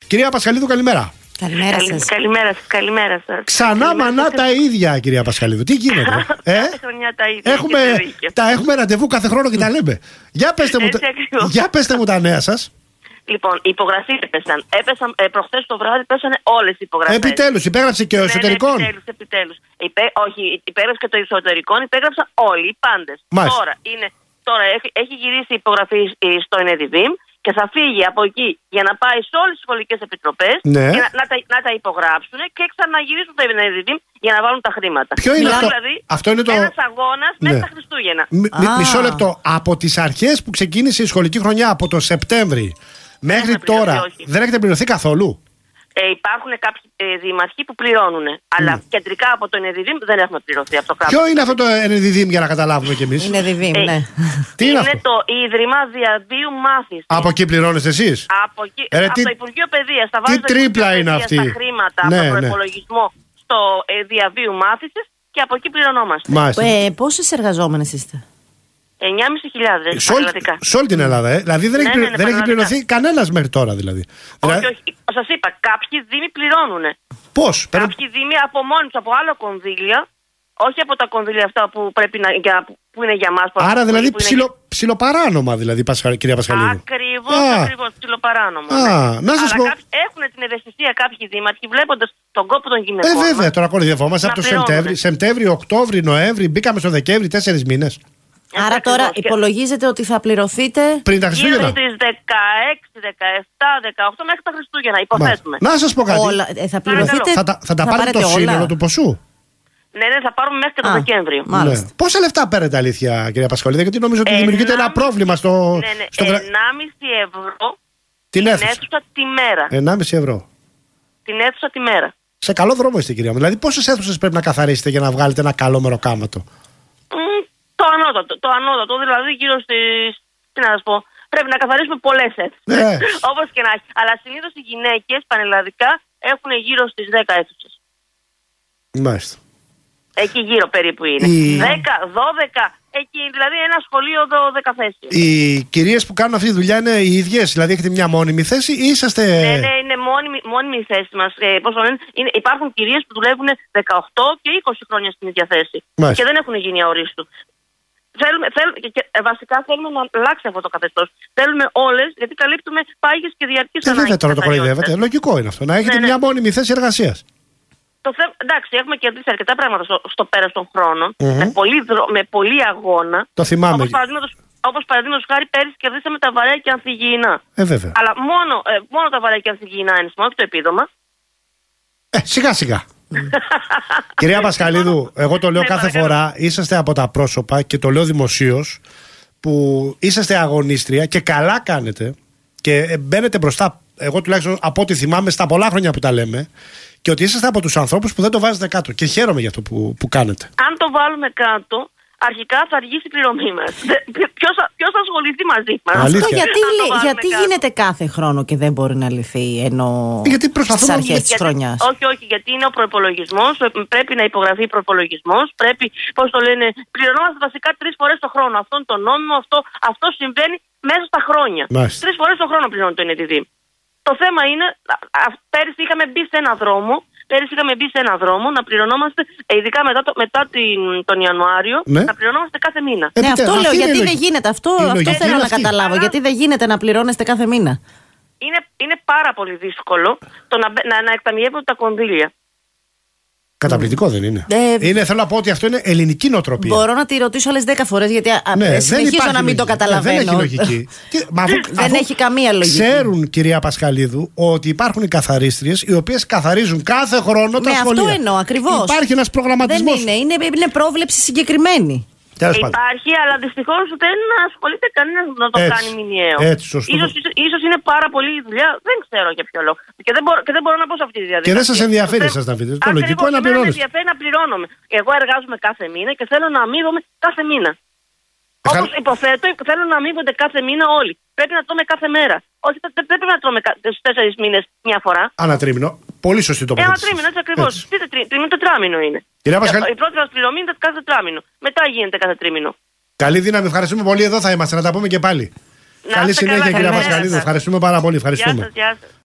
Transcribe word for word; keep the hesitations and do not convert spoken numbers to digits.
Κυρία Πασχαλίδου, καλημέρα. Καλημέρα σας. Καλημέρα σας, καλημέρα σας. Ξανά καλημέρα μανά σας. Τα ίδια, κυρία Πασχαλίδου. Τι γίνεται? ε? Κάθε χρονιά τα ίδια. Έχουμε, τα έχουμε ραντεβού κάθε χρόνο και τα λέμε. Για πέστε, μου, για πέστε μου τα νέα σας. Λοιπόν, οι υπογραφές έπεσαν. έπεσαν ε, προχθές το βράδυ πέσανε όλες οι υπογραφές. Επιτέλους, υπέγραψε και ο εσωτερικών. Ναι, επιτέλους, επιτέλους. Υπέ, όχι, υπέγραψε και το εσωτερικών, υπέγραψαν όλοι, οι πάντες. Τώρα, είναι, τώρα έχει, έχει γυρίσει η υπογραφή στο ΕΝΕΔΙΒΙΜ και θα φύγει από εκεί για να πάει σε όλες τις σχολικές επιτροπές, ναι. και να, να, τα, να τα υπογράψουν και ξαναγυρίσουν στο ΕΝΕΔΙΒΙΜ για να βάλουν τα χρήματα. Ποιο είναι αυτό? Δηλαδή, αυτό είναι το... ένας αγώνας ναι. μέσα στα Χριστούγεννα. Μ, μισό λεπτό. Από τις αρχές που ξεκίνησε η σχολική χρονιά, από το Σεπτέμβρη μέχρι τώρα, πληρωθεί, δεν έχετε πληρωθεί καθόλου? Ε, υπάρχουν κάποιοι ε, δήμαρχοι που πληρώνουν. Mm. Αλλά κεντρικά από το ΕΝΕΔΙΒΙΜ δεν έχουμε πληρωθεί από το κράτος. Ποιο είναι αυτό το ΕΝΕΔΙΒΙΜ για να καταλάβουμε κι εμείς? ΕΝΕΔΙΒΙΜ, ε, ναι. Τι είναι, είναι αυτό? Το Ίδρυμα Διαβίου Μάθησης. Από εκεί πληρώνεστε εσείς? Από, εκεί, ε, από τι, το Υπουργείο Παιδείας. Θα τι τρίπλα είναι αυτή? Τα χρήματα ναι, από τον ναι. προϋπολογισμό στο ε, Διαβίου Μάθησης και από εκεί πληρωνόμαστε. Ε, πόσες εργαζόμενες είστε? εννιά χιλιάδες πεντακόσιες σε, όλη, σε όλη την Ελλάδα, ε. Δηλαδή δεν, ναι, έχει, ναι, ναι, δεν έχει πληρωθεί κανένας μέχρι τώρα, δηλαδή. Όχι, δηλαδή... όχι. Σας είπα, κάποιοι δήμοι πληρώνουν. Πώς? Κάποιοι δήμοι από μόνοι τους, από άλλα κονδύλια, όχι από τα κονδύλια αυτά που, πρέπει να, για, που είναι για μας. Άρα δηλαδή ψιλο, είναι... ψιλοπαράνομα, δηλαδή, Πασχα, κυρία Πασχαλίδου. Ακριβώς, Α. ακριβώς, ψιλοπαράνομα. Α, ναι. Να σας Αλλά πω... κάποιοι έχουν την ευαισθησία κάποιοι δήμαρχοι, βλέποντας τον κόπο των γυναικών. Ε, βέβαια, τώρα κοροϊδευόμαστε από το Σεπτέμβρη, Σεπτέμβρη, Οκτώβρη, Νοέμβρη, μπήκαμε στο Δεκέμβρη, τέσσερις μήνες. Άρα ε, τώρα υπολογίζετε ότι θα πληρωθείτε πριν τα Χριστούγεννα. Γύρω στις δεκαέξι, δεκαεπτά, δεκαοκτώ μέχρι τα Χριστούγεννα, υποθέτουμε. Να σας πω κάτι. Όλα, ε, θα πληρωθείτε. Θα, θα, θα τα πάρετε το σύνολο όλα του ποσού? Ναι, ναι, θα πάρουμε μέχρι και το Δεκέμβριο. Ναι. Πόσα λεφτά παίρνετε, αλήθεια, κυρία Πασχαλίδου? Γιατί νομίζω ότι δημιουργείται ένα πρόβλημα στο. Ναι, ναι, στο... ενάμιση ευρώ την αίθουσα. αίθουσα τη μέρα. ενάμιση ευρώ. Την αίθουσα τη μέρα. Σε καλό δρόμο είστε, κυρία μου. Δηλαδή, πόσες αίθουσες πρέπει να καθαρίσετε για να βγάλετε ένα καλό μεροκάματο? Mm, το ανώτατο. Το ανώτατο, δηλαδή γύρω στις. Τι να σας πω. Πρέπει να καθαρίσουμε πολλές αίθουσες. Ναι. Όπως και να έχει. Αλλά συνήθως οι γυναίκες πανελλαδικά έχουν γύρω στις δέκα αίθουσες. Μάλιστα. Εκεί γύρω περίπου είναι. Η... δέκα, δώδεκα. Εκεί, δηλαδή ένα σχολείο δώδεκα θέσεις. Οι κυρίες που κάνουν αυτή τη δουλειά είναι οι ίδιες? Δηλαδή έχετε μια μόνιμη θέση ή είσαστε? Ναι, ναι, είναι μόνιμη, μόνιμη η θέση μας. Ε, πώς το λένε, είναι, υπάρχουν κυρίες που δουλεύουν δεκαοκτώ και είκοσι χρόνια στην ίδια θέση. Μάλιστα. Και δεν έχουν γίνει αορίστου. Θέλουμε, θέλουμε, και, ε, βασικά θέλουμε να αλλάξει αυτό το καθεστώς. Θέλουμε όλες, γιατί καλύπτουμε πάγιες και διαρκείς ανάγκες. Ε, βέβαια, τώρα το κοροϊδεύετε. Λογικό είναι αυτό. Να έχετε ναι, ναι. μια μόνιμη θέση εργασίας. Το θε... Εντάξει, έχουμε κερδίσει αρκετά πράγματα στο, στο πέρας των χρόνων. Mm-hmm. Με, πολύ δρο... με πολύ αγώνα. Το θυμάμαι. Όπως παραδείγματος, όπως παραδείγματος χάρη, πέρυσι κερδίσαμε τα βαρέα και ανθυγιεινά. Ε, βέβαια. Αλλά μόνο, ε, μόνο τα βαρέα και ανθυγιεινά είναι σημαντικό, όχι το επίδομα. Ε, σιγά σιγά. Κυρία Πασχαλίδου, εγώ το λέω ναι, κάθε παρακαλώ. φορά, είσαστε από τα πρόσωπα και το λέω δημοσίως, που είσαστε αγωνίστρια και καλά κάνετε και μπαίνετε μπροστά, εγώ τουλάχιστον από ό,τι θυμάμαι στα πολλά χρόνια που τα λέμε, και ότι είσαστε από τους ανθρώπους που δεν το βάζετε κάτω. Και χαίρομαι για αυτό που, που κάνετε. Αν το βάλουμε κάτω, αρχικά θα αργήσει η πληρωμή μας. Ποιος, ποιος θα ασχοληθεί μαζί μας? Αυτό γιατί, γιατί γίνεται κάθε χρόνο και δεν μπορεί να λυθεί ενώ στις αρχές της χρονιάς? Όχι, όχι, γιατί είναι ο προϋπολογισμός. Πρέπει να υπογραφεί προϋπολογισμός. Πρέπει, πώς το λένε, πληρωνόμαστε βασικά τρεις φορές το χρόνο. Αυτό είναι το νόμιμο, αυτό, αυτό συμβαίνει μέσα στα χρόνια. Μάλιστα. Τρεις φορές το χρόνο πληρώνει το ΕΝΕΔΙΒΙΜ. Το θέμα είναι, πέρυσι είχαμε μπει σε ένα δρόμο, πέρυσι είχαμε μπει σε ένα δρόμο να πληρωνόμαστε, ειδικά μετά, το, μετά την, τον Ιανουάριο, ναι. να πληρωνόμαστε κάθε μήνα. Ε, ναι, αυτό λέω, γιατί δεν γίνεται, αυτό, αυτό θέλω να καταλάβω, γιατί δεν γίνεται να πληρώνεστε κάθε μήνα. Είναι, είναι πάρα πολύ δύσκολο το να, να, να εκταμιεύονται τα κονδύλια. Καταπληκτικό δεν είναι. Ε, είναι. Θέλω να πω ότι αυτό είναι ελληνική νοοτροπία. Μπορώ να τη ρωτήσω άλλες δέκα φορές, γιατί ναι, συνεχίζω να μην το καταλαβαίνω. Δεν έχει λογική. Μα αφού, δεν αφού έχει καμία λογική. Ξέρουν, κυρία Πασχαλίδου, ότι υπάρχουν οι καθαρίστριες οι οποίες καθαρίζουν κάθε χρόνο τα ναι, σχολεία. Αυτό εννοώ ακριβώς. Υπάρχει ένας προγραμματισμός. Δεν είναι, είναι, είναι πρόβλεψη συγκεκριμένη. Υπάρχει, αλλά δυστυχώς δεν ασχολείται κανένας να το έτσι, κάνει μηνιαίο. Έτσι, σωστό. Ίσως, ίσως, ίσως είναι πάρα πολύ δουλειά, δεν ξέρω για ποιο λόγο. Και δεν μπορώ, και δεν μπορώ να πω σε αυτή τη διαδικασία. Και δεν σας ενδιαφέρει εσάς να πείτε. Το λογικό είναι να πληρώνετε. Δεν με ενδιαφέρει να πληρώνομαι. Εγώ εργάζομαι κάθε μήνα και θέλω να αμείβομαι κάθε μήνα. Ευχα... Όπως υποθέτω, θέλω να αμείβονται κάθε μήνα όλοι. Πρέπει να τρώμε κάθε μέρα. Όχι, δεν πρέπει να τρώμε στους τέσσερις μήνες μια φορά. Ένα τρίμηνο. Πολύ σωστή το Ένα τρίμηνο, έτσι ακριβώς. Πείτε τρίμηνο, τετράμινο είναι. Πασχαλ... Η πρώτη μας πληρωμή είναι κάθε τετράμινο. Μετά γίνεται κάθε τρίμηνο. Καλή δύναμη, ευχαριστούμε πολύ. Εδώ θα είμαστε, να τα πούμε και πάλι. Να Καλή συνέχεια, καλά, κυρία Πασχαλίδου. Ευχαριστούμε πάρα πολύ. Ευχαριστούμε. Γεια σας, γεια σας.